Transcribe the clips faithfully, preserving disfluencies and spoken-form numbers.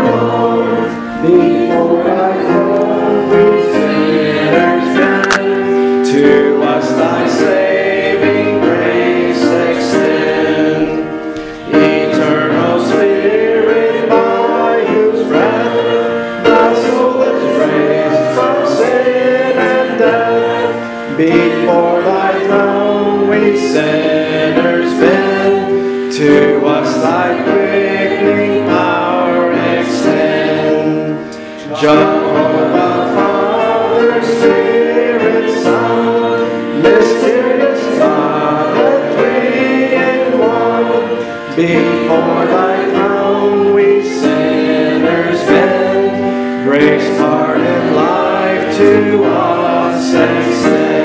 Lord. Before thy throne we sinners bend. To us thy saving grace extend. Eternal Spirit, by whose breath thy soul is raised from sin and death. Before thy throne we sinners bend. To us thy quickening power extend. Jehovah, Father, Spirit, Son, mysterious God, the three in one. Before thy throne we sinners bend. Grace, pardon, life to us extend.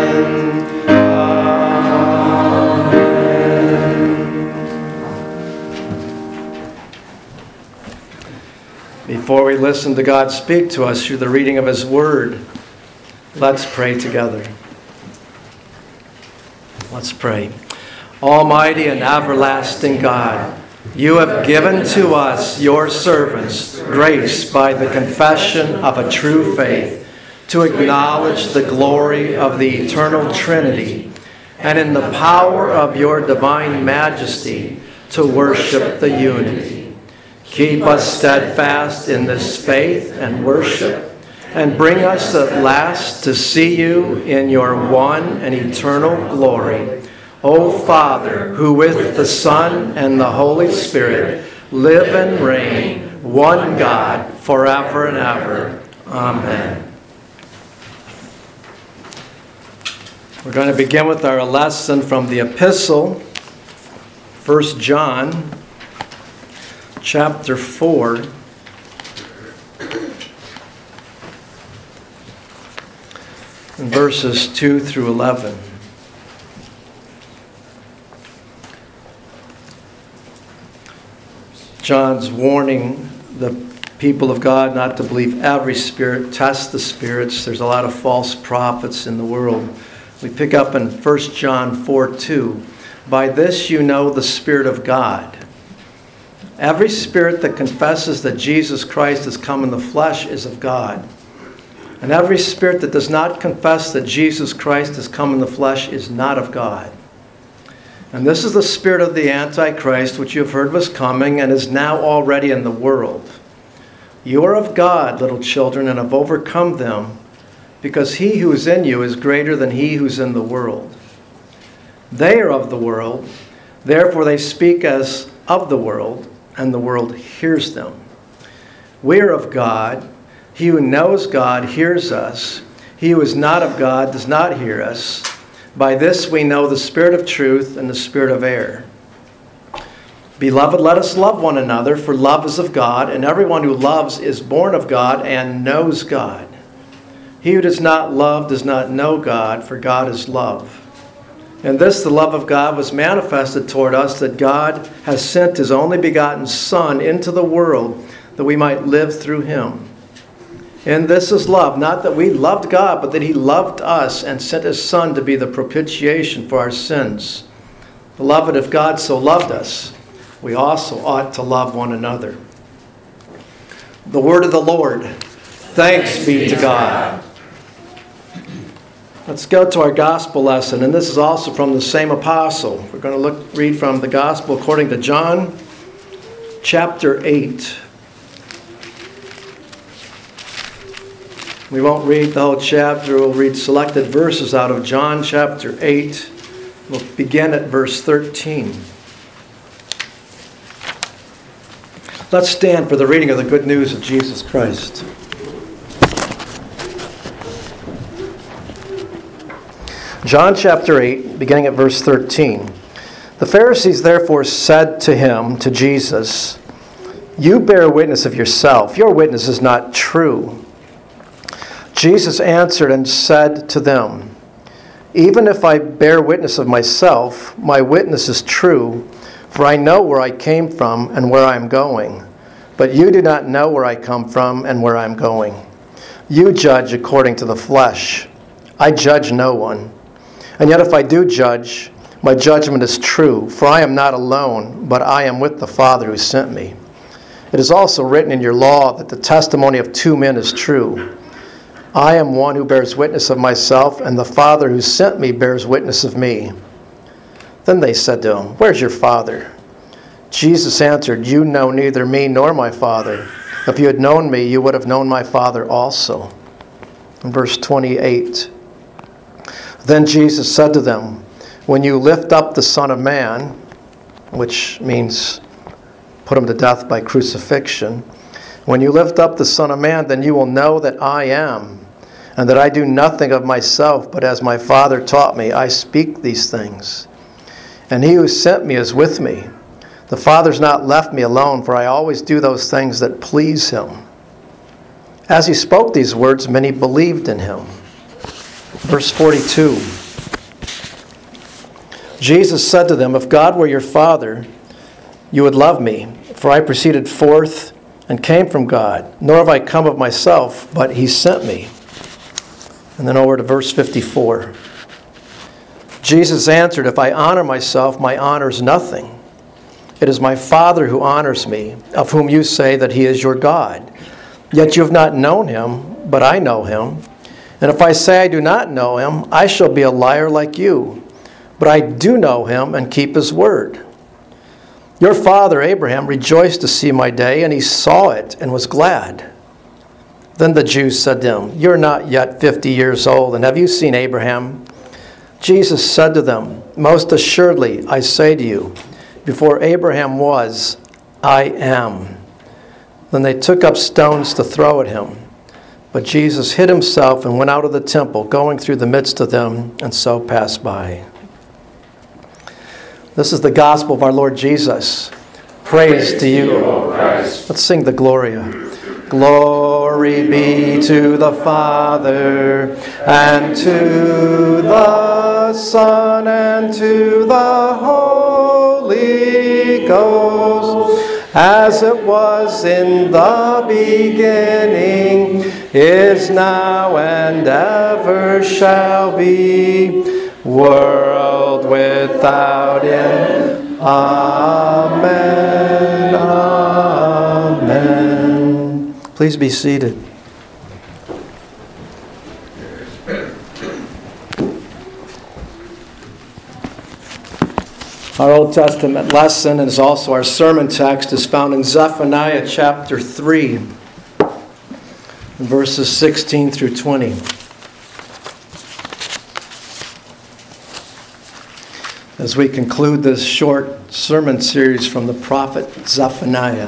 Before we listen to God speak to us through the reading of His Word, let's pray together. Let's pray. Almighty and everlasting God, you have given to us, your servants, grace by the confession of a true faith to acknowledge the glory of the eternal Trinity, and in the power of your divine majesty to worship the unity. Keep us steadfast in this faith and worship, and bring us at last to see you in your one and eternal glory. O Father, who with the Son and the Holy Spirit live and reign, one God, forever and ever. Amen. We're going to begin with our lesson from the epistle, First John, chapter four, and verses two through eleven. John's warning the people of God not to believe every spirit, test the spirits. There's a lot of false prophets in the world. We pick up in First John four two. By this you know the Spirit of God. Every spirit that confesses that Jesus Christ has come in the flesh is of God. And every spirit that does not confess that Jesus Christ has come in the flesh is not of God. And this is the spirit of the Antichrist, which you have heard was coming and is now already in the world. You are of God, little children, and have overcome them, because he who is in you is greater than he who's in the world. They are of the world, therefore they speak as of the world, and the world hears them. We are of God. He who knows God hears us. He who is not of God does not hear us. By this we know the spirit of truth and the spirit of error. Beloved, let us love one another, for love is of God, and everyone who loves is born of God and knows God. He who does not love does not know God, for God is love. And this, the love of God, was manifested toward us, that God has sent his only begotten Son into the world, that we might live through him. And this is love, not that we loved God, but that he loved us and sent his Son to be the propitiation for our sins. Beloved, if God so loved us, we also ought to love one another. The word of the Lord. Thanks be to God. Let's go to our gospel lesson, and this is also from the same apostle. We're going to look, read from the gospel according to John, chapter eight. We won't read the whole chapter. We'll read selected verses out of John chapter eight. We'll begin at verse thirteen. Let's stand for the reading of the good news of Jesus Christ. John chapter eight, beginning at verse thirteen. The Pharisees therefore said to him, to Jesus, "You bear witness of yourself. Your witness is not true." Jesus answered and said to them, "Even if I bear witness of myself, my witness is true, for I know where I came from and where I am going. But you do not know where I come from and where I am going. You judge according to the flesh. I judge no one. And yet if I do judge, my judgment is true, for I am not alone, but I am with the Father who sent me. It is also written in your law that the testimony of two men is true. I am one who bears witness of myself, and the Father who sent me bears witness of me." Then they said to him, "Where's your Father?" Jesus answered, "You know neither me nor my Father. If you had known me, you would have known my Father also." In verse twenty-eight, then Jesus said to them, "When you lift up the Son of Man," which means put him to death by crucifixion, "when you lift up the Son of Man, then you will know that I am, and that I do nothing of myself, but as my Father taught me, I speak these things. And he who sent me is with me. The Father's not left me alone, for I always do those things that please him." As he spoke these words, many believed in him. Verse forty-two. Jesus said to them, "If God were your Father, you would love me, for I proceeded forth and came from God, nor have I come of myself, but he sent me." And then over to verse fifty-four. Jesus answered, "If I honor myself, my honor is nothing. It is my Father who honors me, of whom you say that he is your God. Yet you have not known him, but I know him. And if I say I do not know him, I shall be a liar like you. But I do know him and keep his word. Your father Abraham rejoiced to see my day, and he saw it and was glad." Then the Jews said to him, "You're not yet fifty years old, and have you seen Abraham?" Jesus said to them, "Most assuredly, I say to you, before Abraham was, I am." Then they took up stones to throw at him. But Jesus hid himself and went out of the temple, going through the midst of them, and so passed by. This is the gospel of our Lord Jesus. Praise, Praise to you, O Christ. Let's sing the Gloria. Glory be to the Father, and to the Son, and to the Holy Ghost, as it was in the beginning, is now, and ever shall be, world without end. Amen. Amen. Please be seated. Our Old Testament lesson, and is also our sermon text, is found in Zephaniah chapter three, verses sixteen through twenty. As we conclude this short sermon series from the prophet Zephaniah.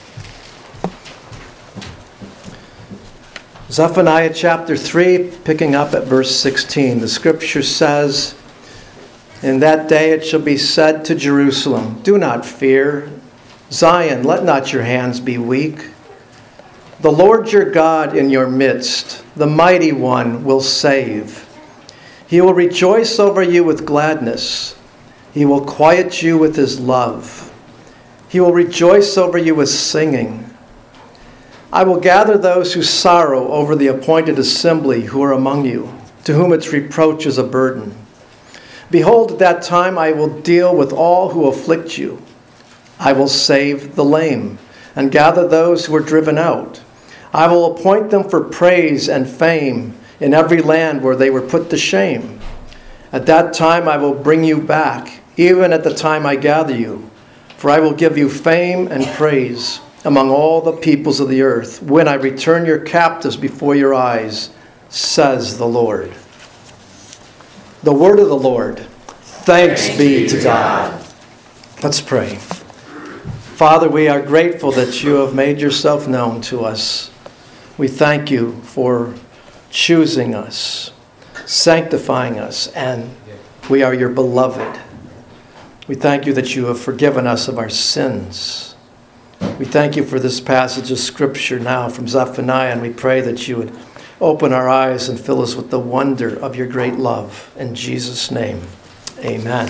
Zephaniah chapter three, picking up at verse sixteen. The scripture says, "In that day it shall be said to Jerusalem, 'Do not fear. Zion, let not your hands be weak. The Lord your God in your midst, the mighty one, will save. He will rejoice over you with gladness. He will quiet you with his love. He will rejoice over you with singing. I will gather those who sorrow over the appointed assembly who are among you, to whom its reproach is a burden. Behold, at that time I will deal with all who afflict you. I will save the lame, and gather those who are driven out. I will appoint them for praise and fame in every land where they were put to shame. At that time I will bring you back, even at the time I gather you. For I will give you fame and praise among all the peoples of the earth, when I return your captives before your eyes, says the Lord." The word of the Lord. Thanks, Thanks be to God. God. Let's pray. Father, we are grateful that you have made yourself known to us. We thank you for choosing us, sanctifying us, and we are your beloved. We thank you that you have forgiven us of our sins. We thank you for this passage of Scripture now from Zephaniah, and we pray that you would open our eyes and fill us with the wonder of your great love. In Jesus' name, amen.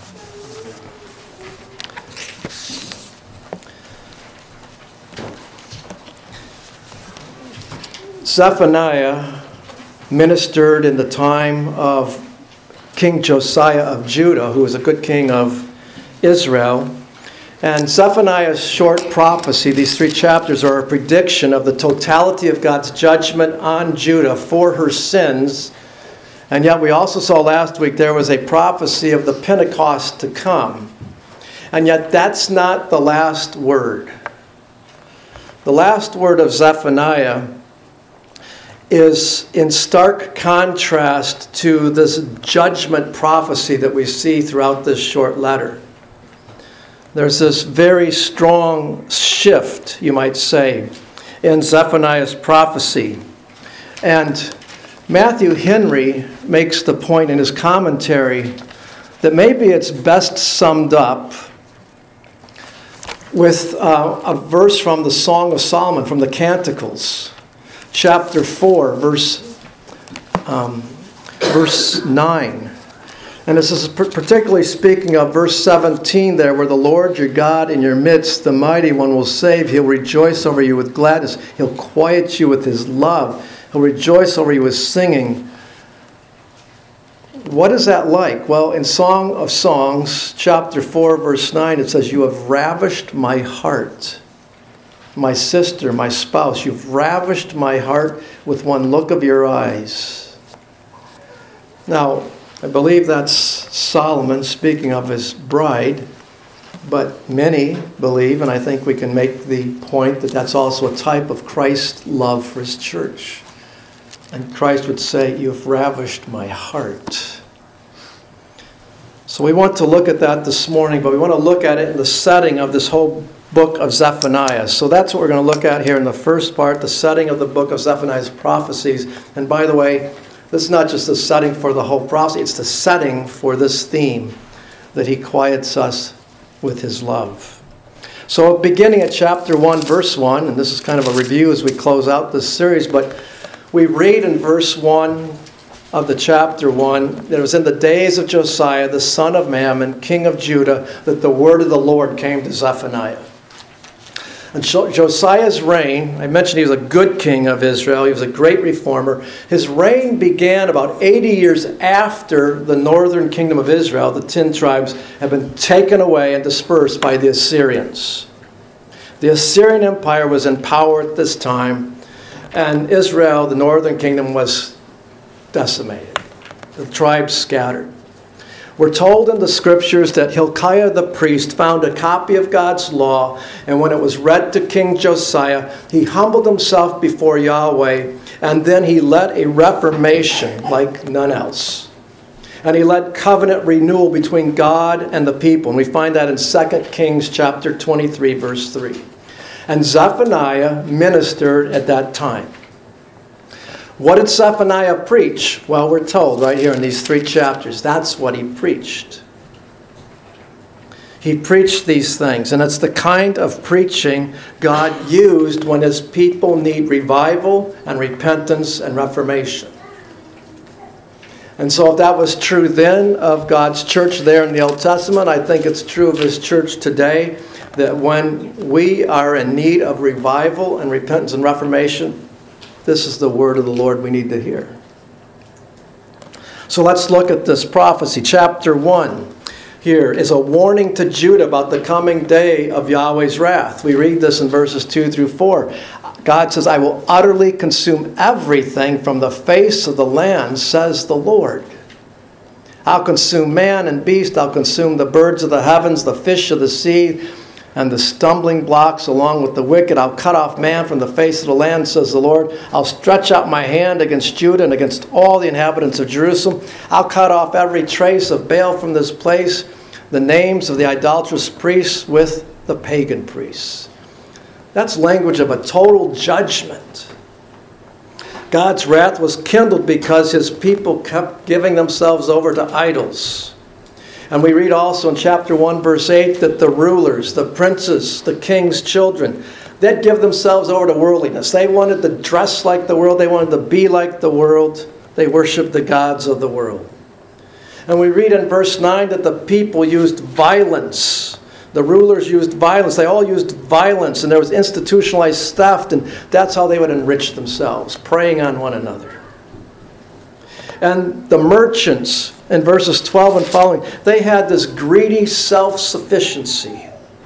Zephaniah ministered in the time of King Josiah of Judah, who was a good king of Israel. And Zephaniah's short prophecy, these three chapters, are a prediction of the totality of God's judgment on Judah for her sins. And yet we also saw last week there was a prophecy of the Pentecost to come. And yet that's not the last word. The last word of Zephaniah is in stark contrast to this judgment prophecy that we see throughout this short letter. There's this very strong shift, you might say, in Zephaniah's prophecy. And Matthew Henry makes the point in his commentary that maybe it's best summed up with uh, a verse from the Song of Solomon, from the Canticles, chapter four, verse, um, verse nine. And this is particularly speaking of verse seventeen there, where the Lord your God in your midst, the mighty one, will save. He'll rejoice over you with gladness. He'll quiet you with his love. He'll rejoice over you with singing. What is that like? Well, in Song of Songs, chapter four, verse nine, it says, you have ravished my heart. My sister, my spouse, you've ravished my heart with one look of your eyes. Now, I believe that's Solomon speaking of his bride, but many believe, and I think we can make the point, that that's also a type of Christ's love for his church. And Christ would say, you've ravished my heart. So we want to look at that this morning, but we want to look at it in the setting of this whole book of Zephaniah. So that's what we're going to look at here in the first part, the setting of the book of Zephaniah's prophecies. And by the way, this is not just the setting for the whole prophecy, it's the setting for this theme, that he quiets us with his love. So beginning at chapter one, verse one, and this is kind of a review as we close out this series, but we read in verse one of the chapter one, that it was in the days of Josiah, the son of Mammon, king of Judah, that the word of the Lord came to Zephaniah. And Josiah's reign, I mentioned he was a good king of Israel. He was a great reformer. His reign began about eighty years after the northern kingdom of Israel, the ten tribes, had been taken away and dispersed by the Assyrians. The Assyrian Empire was in power at this time, and Israel, the northern kingdom, was decimated. The tribes scattered. We're told in the scriptures that Hilkiah the priest found a copy of God's law, and when it was read to King Josiah, he humbled himself before Yahweh, and then he led a reformation like none else. And he led covenant renewal between God and the people. And we find that in Second Kings chapter twenty-three, verse three. And Zephaniah ministered at that time. What did Zephaniah preach? Well, we're told right here in these three chapters, that's what he preached. He preached these things, and it's the kind of preaching God used when his people need revival and repentance and reformation. And so if that was true then of God's church there in the Old Testament, I think it's true of his church today, that when we are in need of revival and repentance and reformation, this is the word of the Lord we need to hear. So let's look at this prophecy. Chapter one here is a warning to Judah about the coming day of Yahweh's wrath. We read this in verses two through four. God says, I will utterly consume everything from the face of the land, says the Lord. I'll consume man and beast. I'll consume the birds of the heavens, the fish of the sea, and the stumbling blocks along with the wicked. I'll cut off man from the face of the land, says the Lord. I'll stretch out my hand against Judah and against all the inhabitants of Jerusalem. I'll cut off every trace of Baal from this place, the names of the idolatrous priests with the pagan priests. That's language of a total judgment. God's wrath was kindled because his people kept giving themselves over to idols. And we read also in chapter one, verse eight, that the rulers, the princes, the king's children, they'd give themselves over to worldliness. They wanted to dress like the world. They wanted to be like the world. They worshiped the gods of the world. And we read in verse nine that the people used violence. The rulers used violence. They all used violence, and there was institutionalized theft, and that's how they would enrich themselves, preying on one another. And the merchants, in verses twelve and following, they had this greedy self-sufficiency.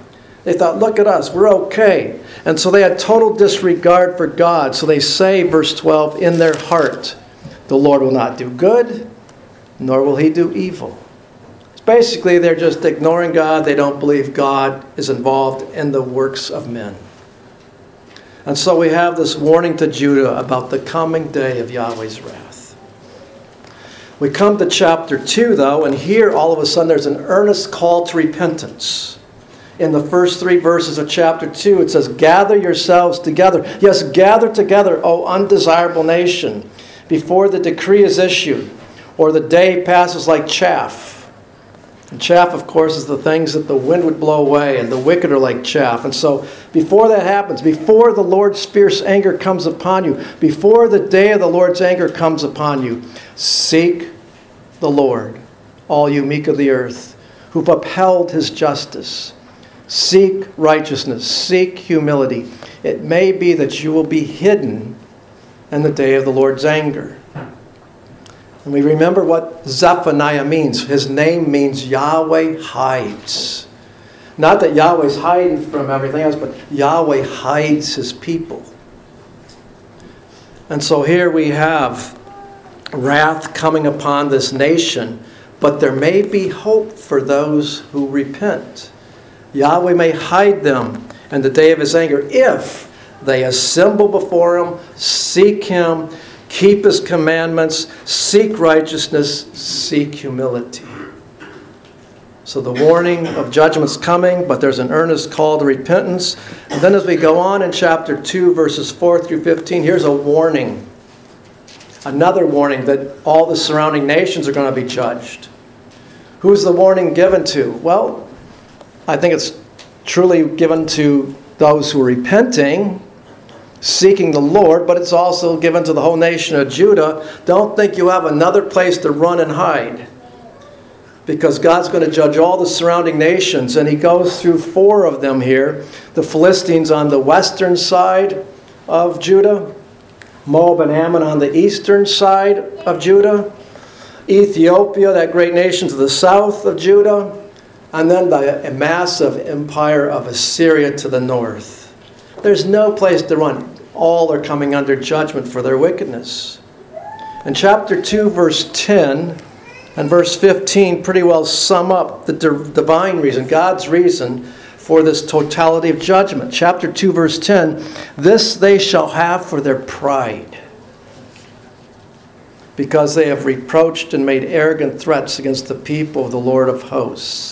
They thought, look at us, we're okay. And so they had total disregard for God. So they say, verse twelve, in their heart, the Lord will not do good, nor will he do evil. Basically, they're just ignoring God. They don't believe God is involved in the works of men. And so we have this warning to Judah about the coming day of Yahweh's wrath. We come to chapter two, though, and here all of a sudden there's an earnest call to repentance. In the first three verses of chapter two, it says, gather yourselves together. Yes, gather together, O undesirable nation, before the decree is issued, or the day passes like chaff. And chaff, of course, is the things that the wind would blow away, and the wicked are like chaff. And so before that happens, before the Lord's fierce anger comes upon you, before the day of the Lord's anger comes upon you, seek the Lord, all you meek of the earth, who've upheld his justice. Seek righteousness. Seek humility. It may be that you will be hidden in the day of the Lord's anger. And we remember what Zephaniah means. His name means Yahweh hides. Not that Yahweh's hiding from everything else, but Yahweh hides his people. And so here we have wrath coming upon this nation, but there may be hope for those who repent. Yahweh may hide them in the day of his anger if they assemble before him, seek him, keep his commandments, seek righteousness, seek humility. So the warning of judgment's coming, but there's an earnest call to repentance. And then as we go on in chapter two, verses four through fifteen, here's a warning. Another warning that all the surrounding nations are going to be judged. Who's the warning given to? Well, I think it's truly given to those who are repenting, seeking the Lord, but it's also given to the whole nation of Judah. Don't think you have another place to run and hide, because God's going to judge all the surrounding nations, and he goes through four of them here. The Philistines on the western side of Judah, Moab and Ammon on the eastern side of Judah, Ethiopia, that great nation to the south of Judah, and then the massive empire of Assyria to the north. There's no place to run. All are coming under judgment for their wickedness. And chapter two, verse ten and verse fifteen pretty well sum up the divine reason, God's reason for this totality of judgment. Chapter two, verse ten, this they shall have for their pride, because they have reproached and made arrogant threats against the people of the Lord of hosts.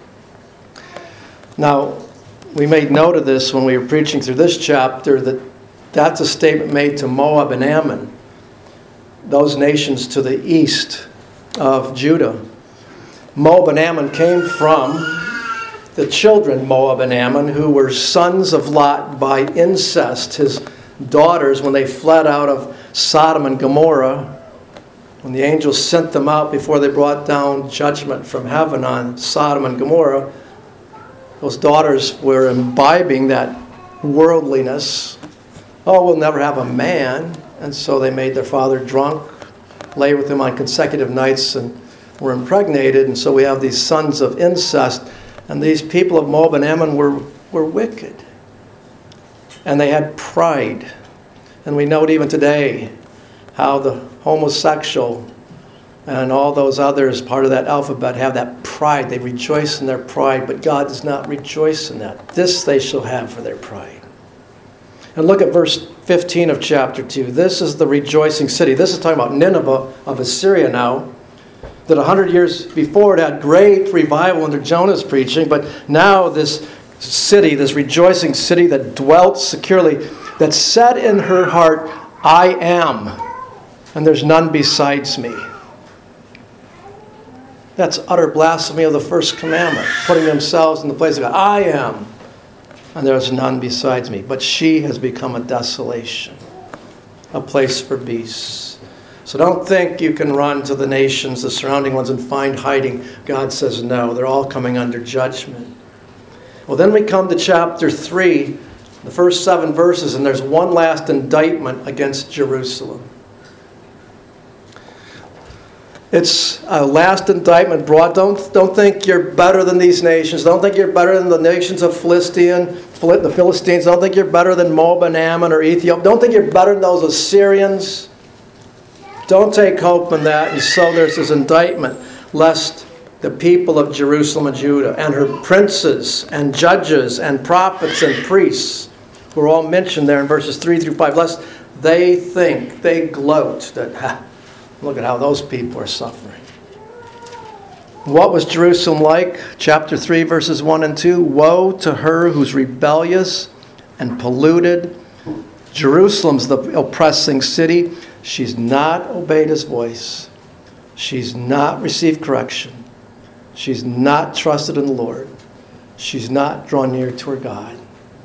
Now, we made note of this when we were preaching through this chapter, that that's a statement made to Moab and Ammon, those nations to the east of Judah. Moab and Ammon came from the children, Moab and Ammon, who were sons of Lot by incest. His daughters, when they fled out of Sodom and Gomorrah, when the angels sent them out before they brought down judgment from heaven on Sodom and Gomorrah, those daughters were imbibing that worldliness. Oh, we'll never have a man. And so they made their father drunk, lay with him on consecutive nights, and were impregnated. And so we have these sons of incest. And these people of Moab and Ammon were, were wicked. And they had pride. And we note even today how the homosexual and all those others, part of that alphabet, have that pride. They rejoice in their pride, but God does not rejoice in that. This they shall have for their pride. And look at verse fifteen of chapter two. This is the rejoicing city. This is talking about Nineveh of Assyria now, that a hundred years before it had great revival under Jonah's preaching, but now this city, this rejoicing city that dwelt securely, that said in her heart, I am, and there's none besides me. That's utter blasphemy of the first commandment, putting themselves in the place of God. I am, and there is none besides me. But she has become a desolation, a place for beasts. So don't think you can run to the nations, the surrounding ones, and find hiding. God says no, they're all coming under judgment. Well, then we come to chapter three, the first seven verses, and there's one last indictment against Jerusalem. It's a last indictment brought. Don't, don't think you're better than these nations. Don't think you're better than the nations of Philistine, the Philistines. Don't think you're better than Moab and Ammon or Ethiopia. Don't think you're better than those Assyrians. Don't take hope in that. And so there's this indictment, lest the people of Jerusalem and Judah and her princes and judges and prophets and priests, who are all mentioned there in verses three through five, lest they think, they gloat that, ha, look at how those people are suffering. What was Jerusalem like? Chapter three, verses one and two. Woe to her who's rebellious and polluted. Jerusalem's the oppressing city. She's not obeyed his voice. She's not received correction. She's not trusted in the Lord. She's not drawn near to her God.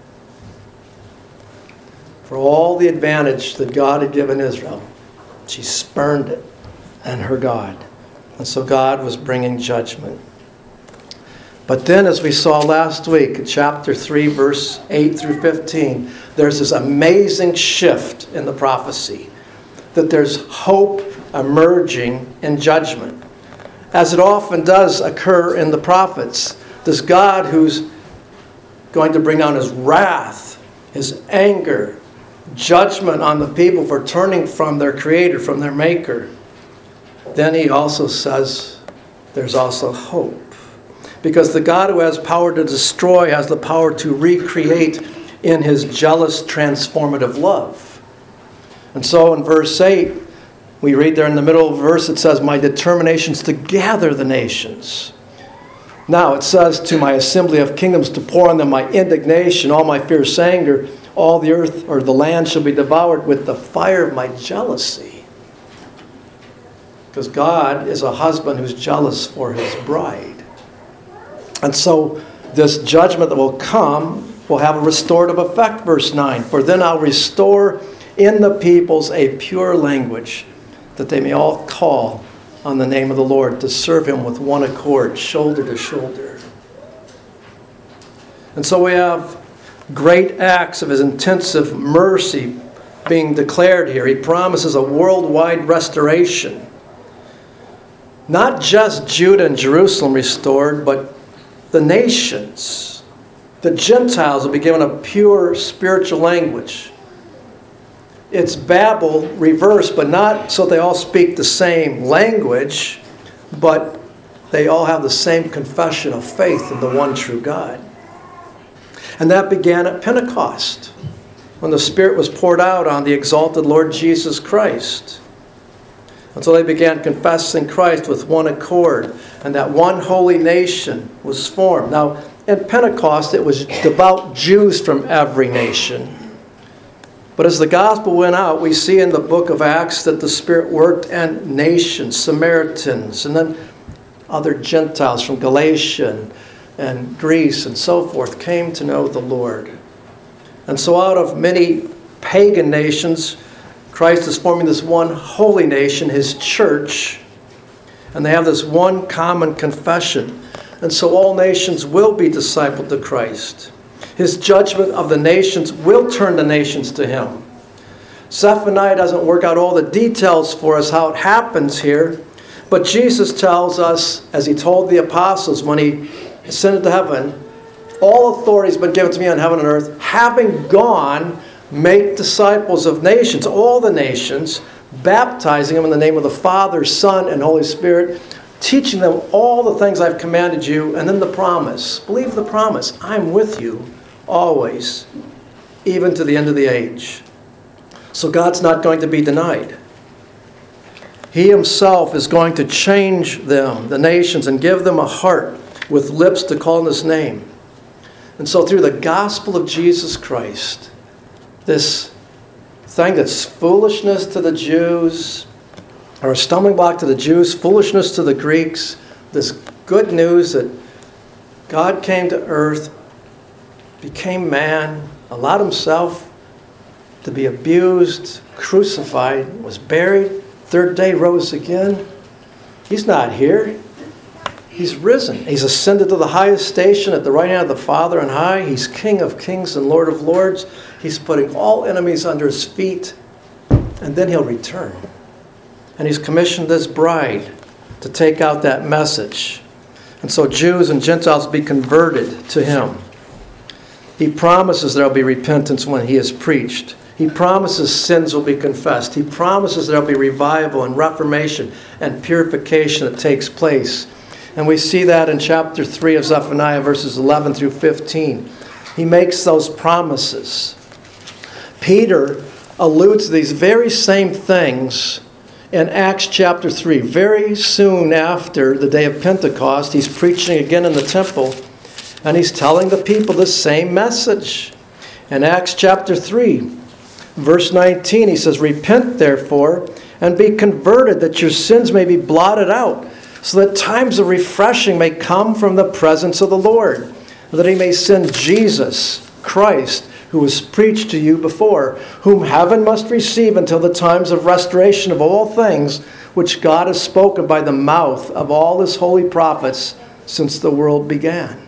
For all the advantage that God had given Israel, she spurned it and her God. And so God was bringing judgment. But then, as we saw last week, chapter three, verse eight through fifteen, there's this amazing shift in the prophecy, that there's hope emerging in judgment. As it often does occur in the prophets, this God who's going to bring down his wrath, his anger, judgment on the people for turning from their Creator, from their Maker. Then he also says there's also hope. Because the God who has power to destroy has the power to recreate in his jealous, transformative love. And so in verse eight, we read there in the middle of the verse, it says, my determination is to gather the nations. Now it says, to my assembly of kingdoms, to pour on them my indignation, all my fierce anger, all the earth or the land shall be devoured with the fire of my jealousy. Because God is a husband who's jealous for his bride. And so this judgment that will come will have a restorative effect, verse nine. For then I'll restore in the peoples a pure language, that they may all call on the name of the Lord, to serve him with one accord, shoulder to shoulder. And so we have great acts of his intensive mercy being declared here. He promises a worldwide restoration. Not just Judah and Jerusalem restored, but the nations. The Gentiles will be given a pure spiritual language. It's Babel reversed, but not so they all speak the same language, but they all have the same confession of faith in the one true God. And that began at Pentecost, when the Spirit was poured out on the exalted Lord Jesus Christ. And so they began confessing Christ with one accord, and that one holy nation was formed. Now, at Pentecost, it was devout Jews from every nation. But as the gospel went out, we see in the book of Acts that the Spirit worked, and nations, Samaritans, and then other Gentiles from Galatia and, and Greece and so forth came to know the Lord. And so out of many pagan nations, Christ is forming this one holy nation, his church, and they have this one common confession. And so all nations will be discipled to Christ. His judgment of the nations will turn the nations to him. Zephaniah doesn't work out all the details for us how it happens here, but Jesus tells us, as he told the apostles when he ascended to heaven, all authority has been given to me on heaven and earth. Having gone, make disciples of nations, all the nations, baptizing them in the name of the Father, Son, and Holy Spirit, teaching them all the things I've commanded you, and then the promise. Believe the promise. I'm with you always, even to the end of the age. So God's not going to be denied. He himself is going to change them, the nations, and give them a heart with lips to call on his name. And so through the gospel of Jesus Christ, this thing that's foolishness to the Jews, or a stumbling block to the Jews, foolishness to the Greeks, this good news that God came to earth, became man, allowed himself to be abused, crucified, was buried, third day rose again. He's not here. He's risen. He's ascended to the highest station at the right hand of the Father on high. He's King of kings and Lord of lords. He's putting all enemies under his feet, and then he'll return. And he's commissioned this bride to take out that message. And so Jews and Gentiles be converted to him. He promises there will be repentance when he is preached. He promises sins will be confessed. He promises there will be revival and reformation and purification that takes place. And we see that in chapter three of Zephaniah, verses eleven through fifteen. He makes those promises. Peter alludes to these very same things in Acts chapter three. Very soon after the day of Pentecost, he's preaching again in the temple, and he's telling the people the same message. In Acts chapter three, verse nineteen, he says, "Repent therefore, and be converted, that your sins may be blotted out, so that times of refreshing may come from the presence of the Lord, that he may send Jesus Christ, who was preached to you before, whom heaven must receive until the times of restoration of all things, which God has spoken by the mouth of all his holy prophets since the world began."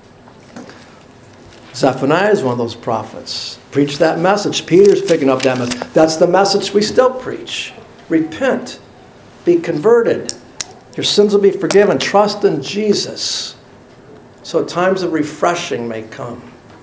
Zephaniah is one of those prophets. Preach that message. Peter's picking up that message. That's the message we still preach. Repent. Be converted. Your sins will be forgiven. Trust in Jesus, so times of refreshing may come.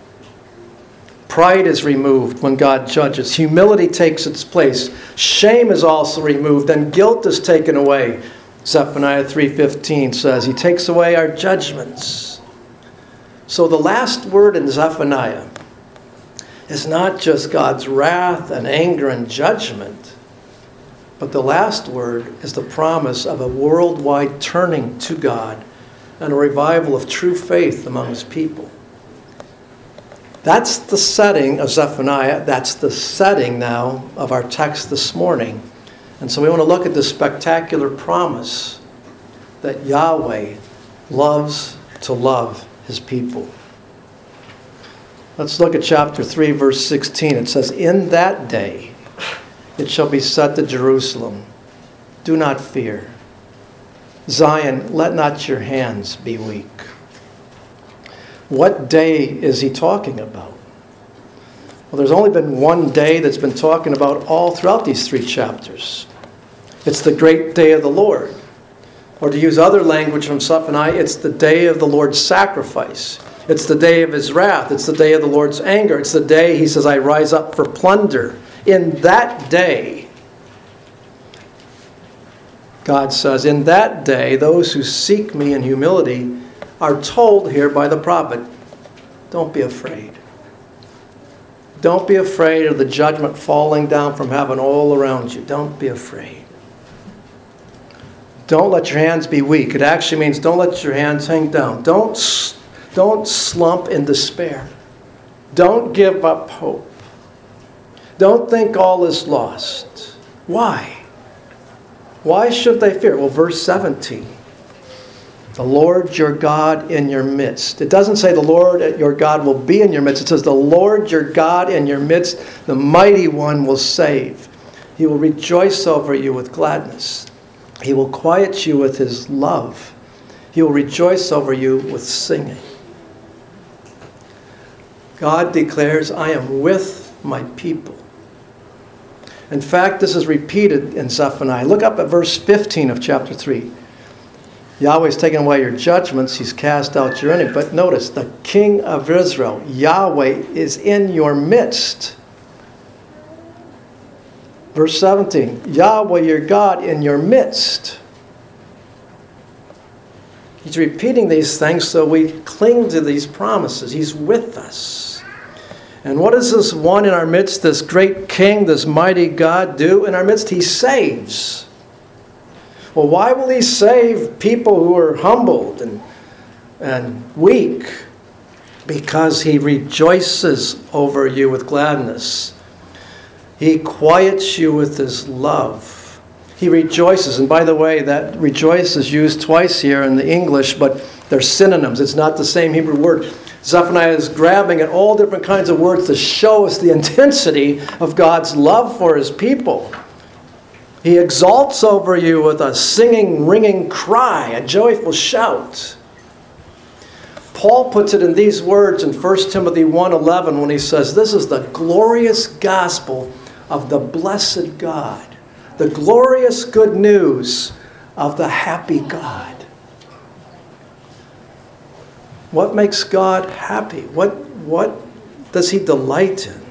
Pride is removed when God judges. Humility takes its place. Shame is also removed, and guilt is taken away. Zephaniah three fifteen says, he takes away our judgments. So the last word in Zephaniah is not just God's wrath and anger and judgment, but the last word is the promise of a worldwide turning to God and a revival of true faith among his people. That's the setting of Zephaniah. That's the setting now of our text this morning. And so we want to look at this spectacular promise that Yahweh loves to love his people. Let's look at chapter three, verse sixteen. It says, "In that day it shall be said to Jerusalem, do not fear. Zion, let not your hands be weak." What day is he talking about? Well, there's only been one day that's been talking about all throughout these three chapters. It's the great day of the Lord. Or to use other language from Zephaniah, it's the day of the Lord's sacrifice. It's the day of his wrath. It's the day of the Lord's anger. It's the day, he says, I rise up for plunder. In that day, God says, in that day, those who seek me in humility are told here by the prophet, don't be afraid. Don't be afraid of the judgment falling down from heaven all around you. Don't be afraid. Don't let your hands be weak. It actually means don't let your hands hang down. Don't, don't slump in despair. Don't give up hope. Don't think all is lost. Why? Why should they fear? Well, verse seventeen. The Lord your God in your midst. It doesn't say the Lord your God will be in your midst. It says the Lord your God in your midst, the mighty one, will save. He will rejoice over you with gladness. He will quiet you with his love. He will rejoice over you with singing. God declares, I am with my people. In fact, this is repeated in Zephaniah. Look up at verse fifteen of chapter three. Yahweh's taken away your judgments. He's cast out your enemy. But notice, the King of Israel, Yahweh, is in your midst. Verse seventeen, Yahweh your God in your midst. He's repeating these things so we cling to these promises. He's with us. And what does this one in our midst, this great King, this mighty God, do in our midst? He saves. Well, why will he save people who are humbled and, and weak? Because he rejoices over you with gladness. He quiets you with his love. He rejoices. And by the way, that rejoice is used twice here in the English, but they're synonyms. It's not the same Hebrew word. Zephaniah is grabbing at all different kinds of words to show us the intensity of God's love for his people. He exalts over you with a singing, ringing cry, a joyful shout. Paul puts it in these words in First Timothy one eleven when he says, this is the glorious gospel of the blessed God, the glorious good news of the happy God. What makes God happy? What, what does he delight in?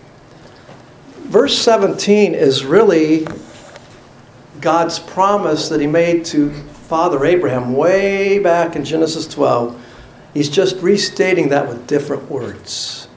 Verse seventeen is really God's promise that he made to Father Abraham way back in Genesis twelve. He's just restating that with different words.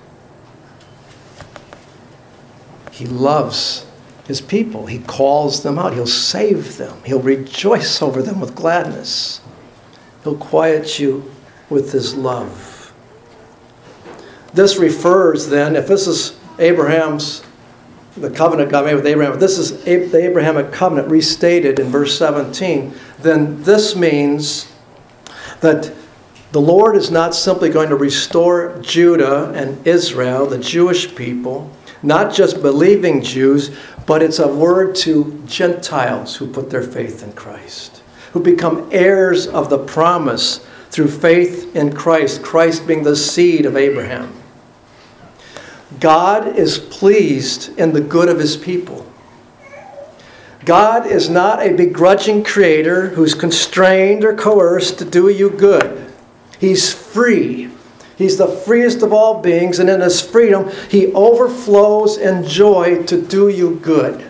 He loves his people. He calls them out. He'll save them. He'll rejoice over them with gladness. He'll quiet you with his love. This refers then, if this is Abraham's, the covenant God made with Abraham, if this is the Abrahamic covenant restated in verse seventeen, then this means that the Lord is not simply going to restore Judah and Israel, the Jewish people, not just believing Jews, but it's a word to Gentiles who put their faith in Christ, who become heirs of the promise through faith in Christ, Christ being the seed of Abraham. God is pleased in the good of his people. God is not a begrudging creator who's constrained or coerced to do you good. He's free. He's the freest of all beings, and in his freedom, he overflows in joy to do you good.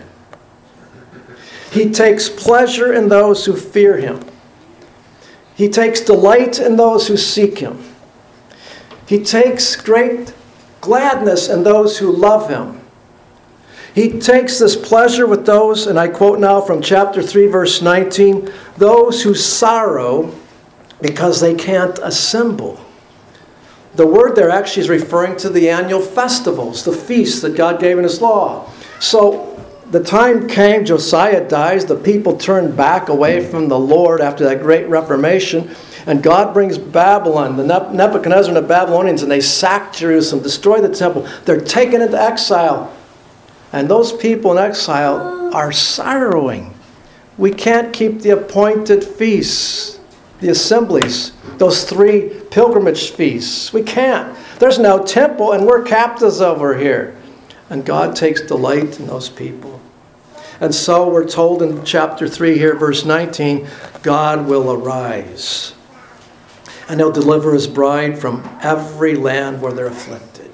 He takes pleasure in those who fear him. He takes delight in those who seek him. He takes great gladness in those who love him. He takes this pleasure with those, and I quote now from chapter three, verse nineteen, those who sorrow because they can't assemble. The word there actually is referring to the annual festivals, the feasts that God gave in his law. So the time came, Josiah dies, the people turned back away from the Lord after that great reformation, and God brings Babylon, the Nebuchadnezzar and the Babylonians, and they sack Jerusalem, destroy the temple. They're taken into exile. And those people in exile are sorrowing. We can't keep the appointed feasts, the assemblies, those three pilgrimage feasts. We can't. There's no temple, and we're captives over here. And God takes delight in those people. And so we're told in chapter three here, verse nineteen, God will arise. And he'll deliver his bride from every land where they're afflicted.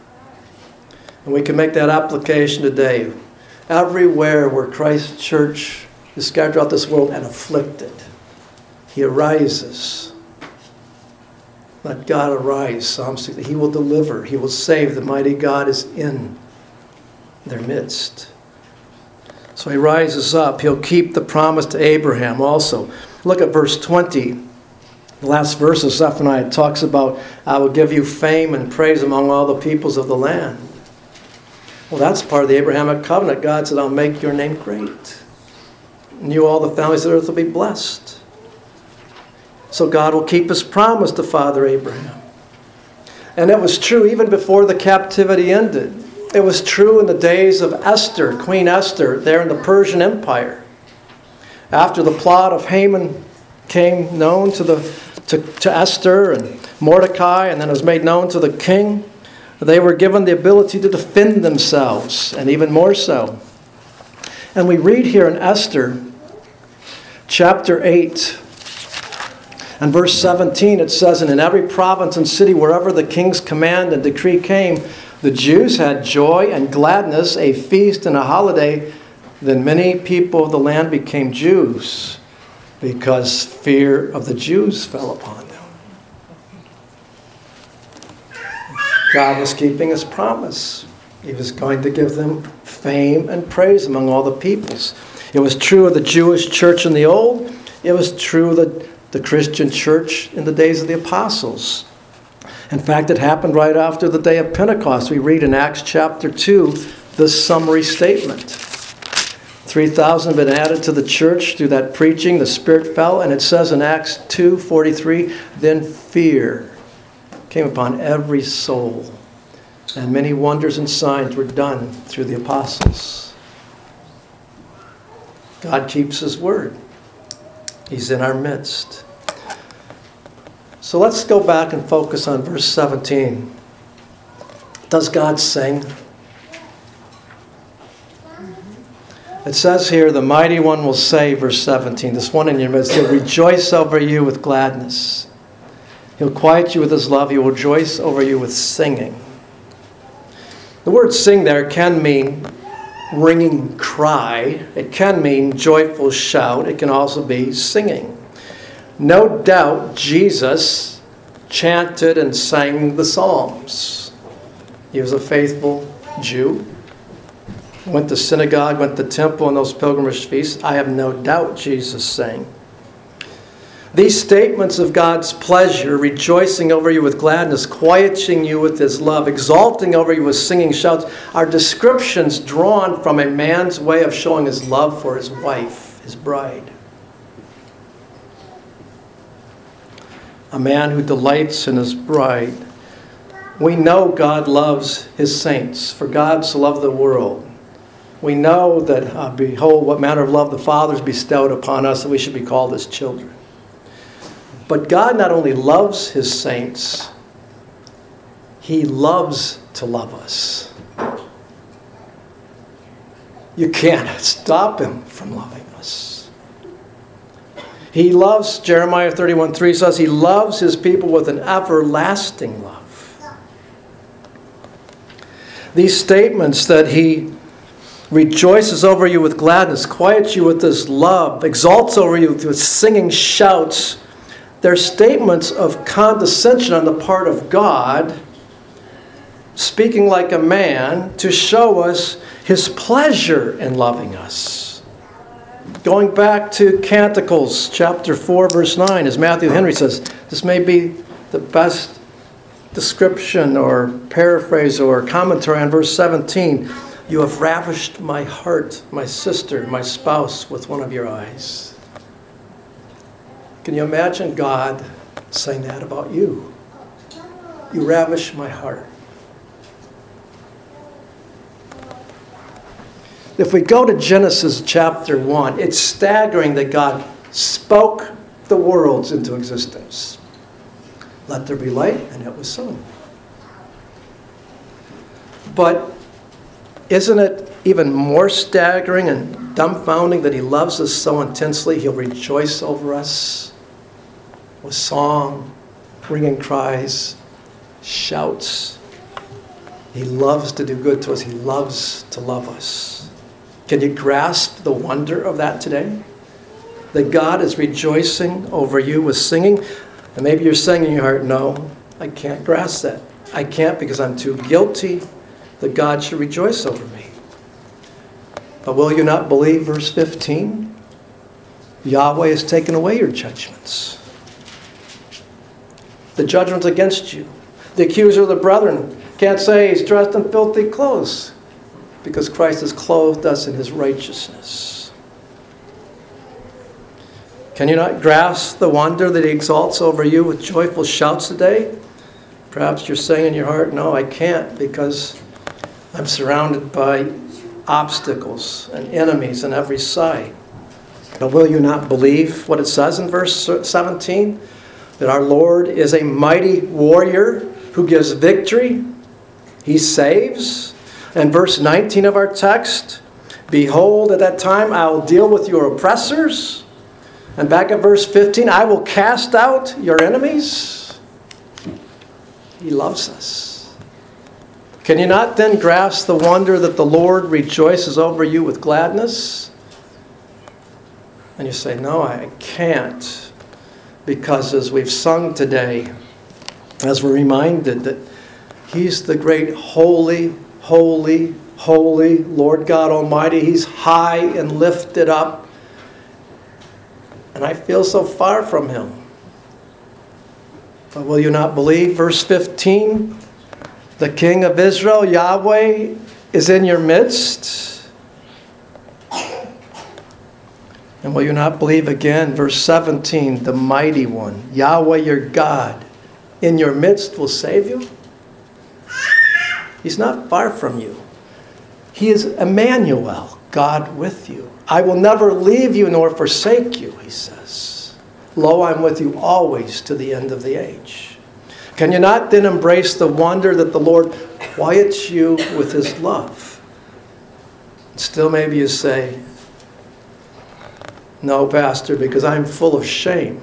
And we can make that application today. Everywhere where Christ's church is scattered throughout this world and afflicted, he arises. Let God arise, Psalm sixty. He will deliver. He will save. The mighty God is in their midst. So he rises up. He'll keep the promise to Abraham also. Look at verse twenty. The last verse of Zephaniah talks about, I will give you fame and praise among all the peoples of the land. Well, that's part of the Abrahamic covenant. God said, I'll make your name great. And you, all the families of the earth, will be blessed. So God will keep his promise to Father Abraham. And it was true even before the captivity ended. It was true in the days of Esther, Queen Esther, there in the Persian Empire. After the plot of Haman came known to, the, to, to Esther and Mordecai, and then it was made known to the king, they were given the ability to defend themselves, and even more so. And we read here in Esther, chapter eight, and verse seventeen, it says, and in every province and city, wherever the king's command and decree came, the Jews had joy and gladness, a feast and a holiday. Then many people of the land became Jews, because fear of the Jews fell upon them. God was keeping his promise. He was going to give them fame and praise among all the peoples. It was true of the Jewish church in the old. It was true of the, the Christian church in the days of the apostles. In fact, it happened right after the day of Pentecost. We read in Acts chapter two this summary statement. three thousand have been added to the church through that preaching. The Spirit fell, and it says in Acts two forty-three, then fear came upon every soul, and many wonders and signs were done through the apostles. God keeps his word. He's in our midst. So let's go back and focus on verse seventeen. Does God sing? It says here, the mighty one will say, verse seventeen, this one in your midst, he'll rejoice over you with gladness. He'll quiet you with his love. He will rejoice over you with singing. The word sing there can mean ringing cry. It can mean joyful shout. It can also be singing. No doubt Jesus chanted and sang the Psalms. He was a faithful Jew. Went to synagogue, went to temple on those pilgrimage feasts. I have no doubt Jesus sang. These statements of God's pleasure, rejoicing over you with gladness, quieting you with his love, exalting over you with singing shouts, are descriptions drawn from a man's way of showing his love for his wife, his bride. A man who delights in his bride. We know God loves his saints, for God so loved the world. We know that, uh, behold, what manner of love the Father has bestowed upon us, that we should be called his children. But God not only loves his saints, he loves to love us. You can't stop him from loving us. He loves, Jeremiah thirty-one three says, he loves his people with an everlasting love. These statements that he rejoices over you with gladness, quiets you with his love, exalts over you with singing shouts, they're statements of condescension on the part of God, speaking like a man to show us his pleasure in loving us. Going back to Canticles chapter four, verse nine, as Matthew Henry says, this may be the best description or paraphrase or commentary on verse seventeen. You have ravished my heart, my sister, my spouse, with one of your eyes. Can you imagine God saying that about you? You ravish my heart. If we go to Genesis chapter one, it's staggering that God spoke the worlds into existence. Let there be light, and it was so. But isn't it even more staggering and dumbfounding that he loves us so intensely, he'll rejoice over us with song, ringing cries, shouts. He loves to do good to us. He loves to love us. Can you grasp the wonder of that today? That God is rejoicing over you with singing. And maybe you're saying in your heart, no, I can't grasp that. I can't because I'm too guilty that God should rejoice over me. But will you not believe verse fifteen? Yahweh has taken away your judgments. The judgment's against you. The accuser of the brethren can't say he's dressed in filthy clothes because Christ has clothed us in his righteousness. Can you not grasp the wonder that he exalts over you with joyful shouts today? Perhaps you're saying in your heart, no, I can't because I'm surrounded by obstacles and enemies on every side. But will you not believe what it says in verse seventeen? That our Lord is a mighty warrior who gives victory. He saves. And verse nineteen of our text, behold, at that time I will deal with your oppressors. And back at verse fifteen, I will cast out your enemies. He loves us. Can you not then grasp the wonder that the Lord rejoices over you with gladness? And you say, no, I can't. Because as we've sung today, as we're reminded that he's the great holy, holy, holy Lord God Almighty. He's high and lifted up. And I feel so far from him. But will you not believe? Verse fifteen, the King of Israel, Yahweh, is in your midst. And will you not believe again? Verse seventeen, the mighty one, Yahweh your God, in your midst will save you. He's not far from you. He is Emmanuel, God with you. I will never leave you nor forsake you, he says. Lo, I'm with you always to the end of the age. Can you not then embrace the wonder that the Lord quiets you with his love? Still maybe you say, No, Pastor, because I'm full of shame.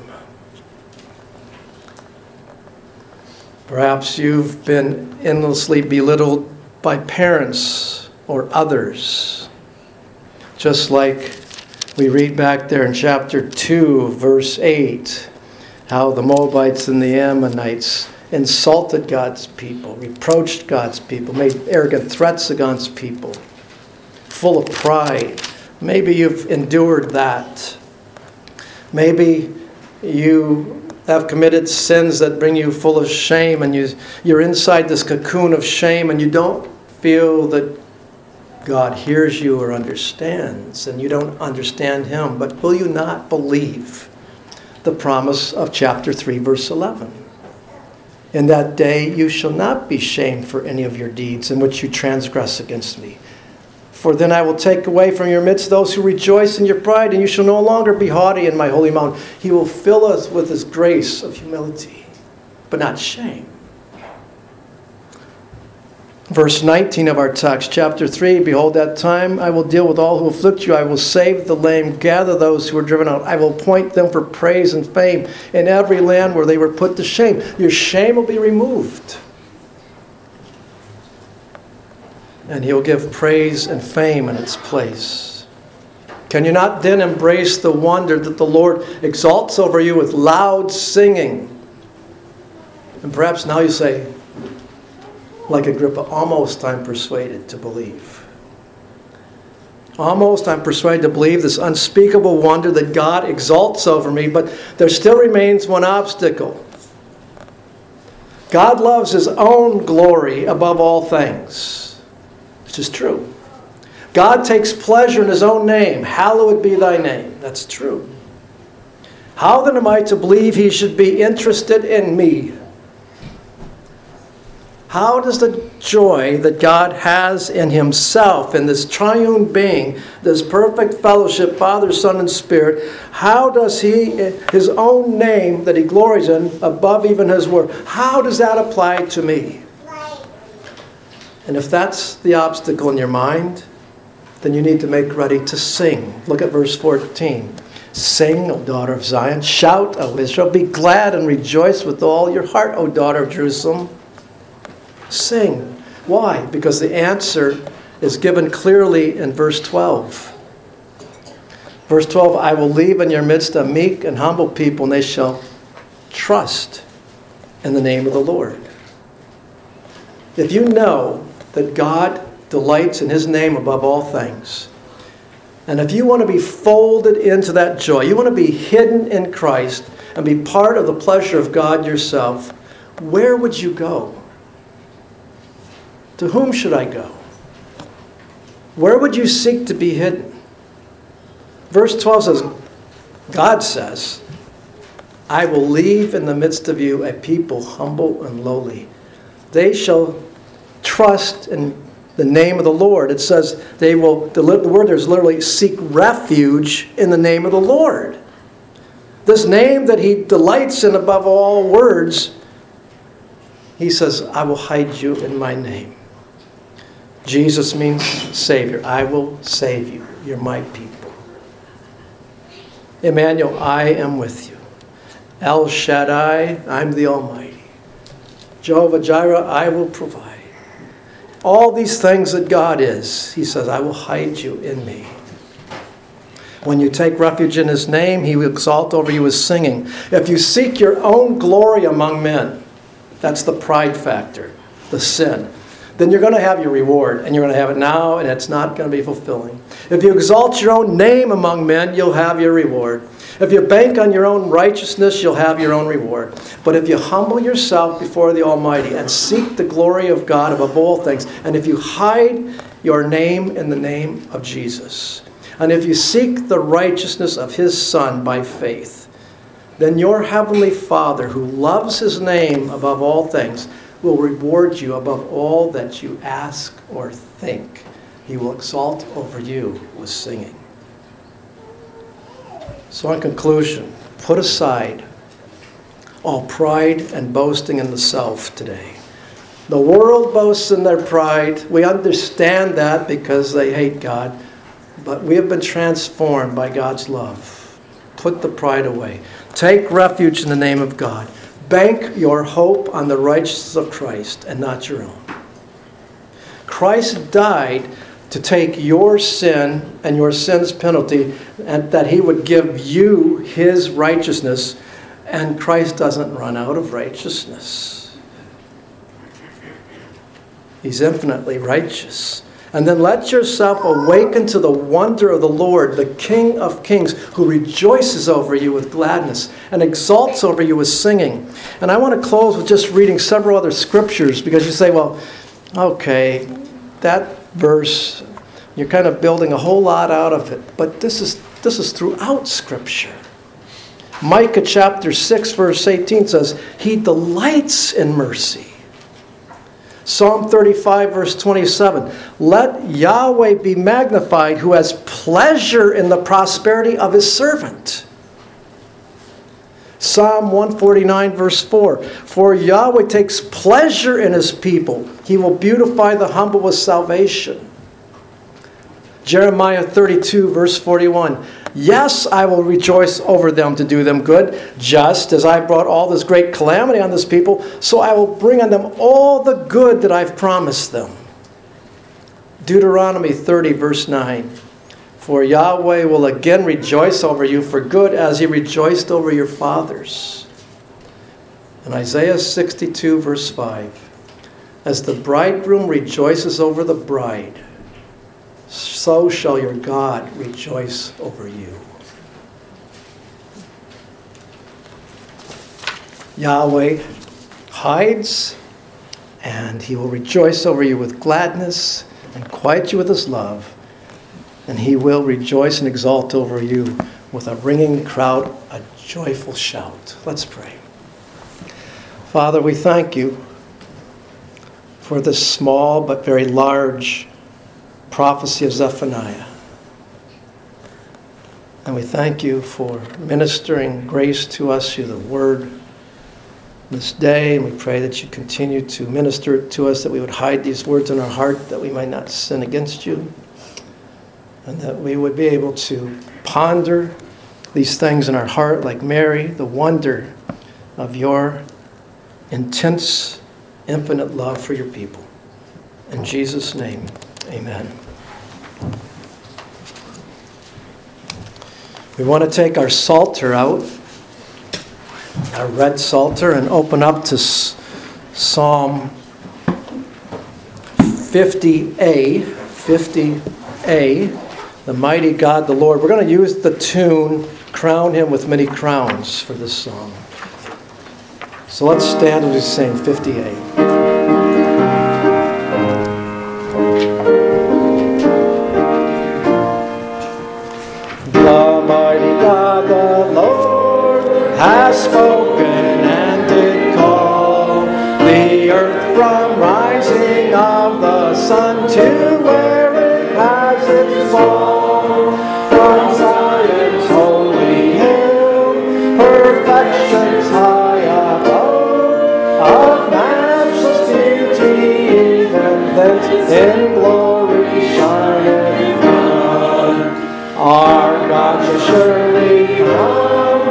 Perhaps you've been endlessly belittled by parents or others. Just like we read back there in chapter two, verse eight, how the Moabites and the Ammonites insulted God's people, reproached God's people, made arrogant threats against people, full of pride. Maybe you've endured that. Maybe you have committed sins that bring you full of shame, and you, you're inside this cocoon of shame, and you don't feel that God hears you or understands, and you don't understand Him. But will you not believe the promise of chapter three, verse eleven? In that day you shall not be shamed for any of your deeds in which you transgress against me. For then I will take away from your midst those who rejoice in your pride, and you shall no longer be haughty in my holy mountain. He will fill us with His grace of humility, but not shame. Verse nineteen of our text, chapter three, behold, that time I will deal with all who afflict you. I will save the lame, gather those who are driven out. I will appoint them for praise and fame in every land where they were put to shame. Your shame will be removed. And He'll give praise and fame in its place. Can you not then embrace the wonder that the Lord exalts over you with loud singing? And perhaps now you say, like Agrippa, almost I'm persuaded to believe. Almost I'm persuaded to believe this unspeakable wonder that God exalts over me, but there still remains one obstacle. God loves His own glory above all things, which is true. God takes pleasure in His own name. Hallowed be thy name. That's true. How then am I to believe He should be interested in me? How does the joy that God has in Himself, in this triune being, this perfect fellowship, Father, Son, and Spirit, how does He, His own name that He glories in, above even His word, how does that apply to me? And if that's the obstacle in your mind, then you need to make ready to sing. Look at verse fourteen. Sing, O daughter of Zion. Shout, O Israel. Be glad and rejoice with all your heart, O daughter of Jerusalem. Sing. Why? Because the answer is given clearly in verse twelve. Verse twelve, I will leave in your midst a meek and humble people, and they shall trust in the name of the Lord. If you know that God delights in His name above all things, and if you want to be folded into that joy, you want to be hidden in Christ and be part of the pleasure of God yourself, where would you go? To whom should I go? Where would you seek to be hidden? Verse twelve says, God says, I will leave in the midst of you a people humble and lowly. They shall trust in the name of the Lord. It says they will, the word there is literally seek refuge in the name of the Lord. This name that He delights in above all words, He says, I will hide you in my name. Jesus means Savior. I will save you. You're my people. Emmanuel, I am with you. El Shaddai, I'm the Almighty. Jehovah Jireh, I will provide. All these things that God is, He says, I will hide you in me. When you take refuge in His name, He will exalt over you with singing. If you seek your own glory among men, that's the pride factor, the sin, then you're going to have your reward, and you're going to have it now, and it's not going to be fulfilling. If you exalt your own name among men, you'll have your reward. If you bank on your own righteousness, you'll have your own reward. But if you humble yourself before the Almighty and seek the glory of God above all things, and if you hide your name in the name of Jesus, and if you seek the righteousness of His Son by faith, then your Heavenly Father, who loves His name above all things, will reward you above all that you ask or think. He will exalt over you with singing. So in conclusion, put aside all pride and boasting in the self today. The world boasts in their pride. We understand that because they hate God. But we have been transformed by God's love. Put the pride away. Take refuge in the name of God. Bank your hope on the righteousness of Christ and not your own. Christ died to take your sin and your sin's penalty, and that he would give you his righteousness. And Christ doesn't run out of righteousness. He's infinitely righteous. And then let yourself awaken to the wonder of the Lord, the King of Kings, who rejoices over you with gladness and exalts over you with singing. And I want to close with just reading several other scriptures, because you say, well, okay, that verse, you're kind of building a whole lot out of it. But this is this is throughout Scripture. Micah chapter six, verse eighteen says, he delights in mercy. Psalm thirty-five, verse twenty-seven, let Yahweh be magnified, who has pleasure in the prosperity of his servant. Psalm one forty-nine, verse four, for Yahweh takes pleasure in his people. He will beautify the humble with salvation. Jeremiah thirty-two, verse forty-one, yes, I will rejoice over them to do them good, just as I brought all this great calamity on this people, so I will bring on them all the good that I've promised them. Deuteronomy thirty, verse nine, for Yahweh will again rejoice over you for good, as he rejoiced over your fathers. And Isaiah sixty-two, verse five, as the bridegroom rejoices over the bride, so shall your God rejoice over you. Yahweh hides, and he will rejoice over you with gladness and quiet you with his love. And he will rejoice and exalt over you with a ringing crowd, a joyful shout. Let's pray. Father, we thank you for this small but very large prophecy of Zephaniah. And we thank you for ministering grace to us through the word this day. And we pray that you continue to minister it to us, that we would hide these words in our heart, that we might not sin against you. And that we would be able to ponder these things in our heart like Mary, the wonder of your intense, infinite love for your people. In Jesus' name, amen. We want to take our Psalter out, our red Psalter, and open up to Psalm fifty A, fifty A, the mighty God, the Lord. We're going to use the tune, Crown Him with Many Crowns, for this song. So let's stand and we sing fifty A. Has spoken and did call the earth from rising of the sun to where it has its fall. From Zion's holy hill, perfections high above, of matchless beauty, even thence in glory shining from. Our God shall surely come.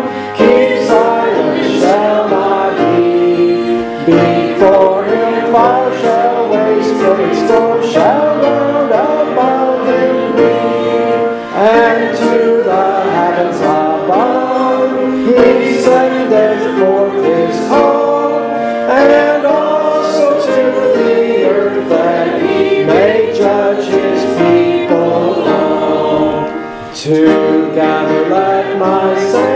Before him fire shall waste, and storm shall round above him be. And to the heavens above he sendeth forth his call, and also to the earth that he may judge his people all. Together let my saints